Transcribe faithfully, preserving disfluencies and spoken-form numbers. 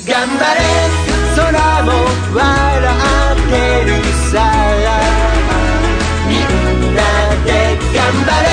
頑張れ空も笑ってるさみんなで頑張れ